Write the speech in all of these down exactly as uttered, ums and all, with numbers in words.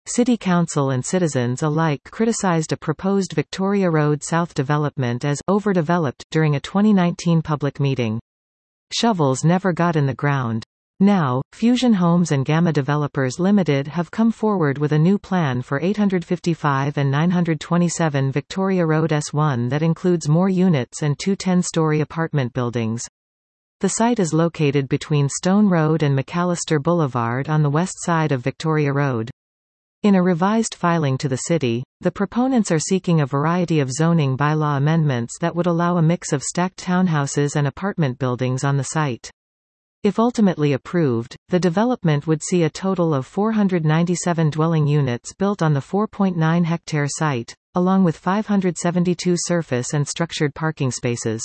City Council and citizens alike criticized a proposed Victoria Road South development as overdeveloped during a twenty nineteen public meeting. Shovels never got in the ground. Now, Fusion Homes and Gamma Developers Limited have come forward with a new plan for eight fifty-five and nine twenty-seven Victoria Road S one that includes more units and two ten-story apartment buildings. The site is located between Stone Road and McAllister Boulevard on the west side of Victoria Road. In a revised filing to the city, the proponents are seeking a variety of zoning bylaw amendments that would allow a mix of stacked townhouses and apartment buildings on the site. If ultimately approved, the development would see a total of four hundred ninety-seven dwelling units built on the four point nine hectare site, along with five hundred seventy-two surface and structured parking spaces.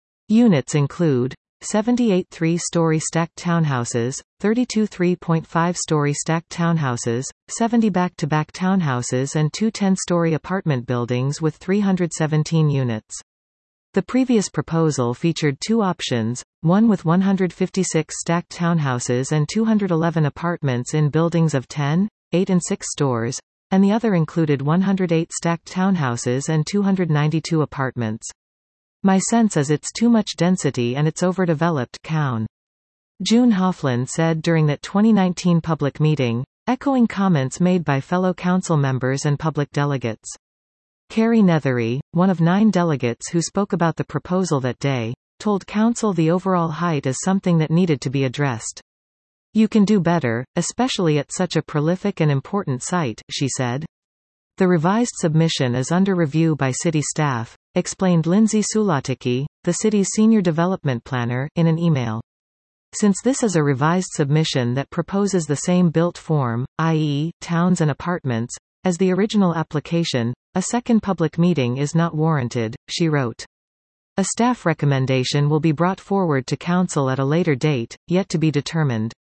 Units include seventy-eight three-story stacked townhouses, thirty-two three point five story stacked townhouses, seventy back-to-back townhouses and two ten-story apartment buildings with three hundred seventeen units. The previous proposal featured two options, one with one hundred fifty-six stacked townhouses and two hundred eleven apartments in buildings of ten, eight and six stores, and the other included one hundred eight stacked townhouses and two hundred ninety-two apartments. My sense is it's too much density and it's overdeveloped, Cowan. June Hoffland said during that twenty nineteen public meeting, echoing comments made by fellow council members and public delegates. Carrie Nethery, one of nine delegates who spoke about the proposal that day, told council the overall height is something that needed to be addressed. You can do better, especially at such a prolific and important site, she said. The revised submission is under review by city staff, explained Lindsay Sulatycki, the city's senior development planner, in an email. Since this is a revised submission that proposes the same built form, that is, towns and apartments, as the original application, a second public meeting is not warranted, she wrote. A staff recommendation will be brought forward to council at a later date, yet to be determined.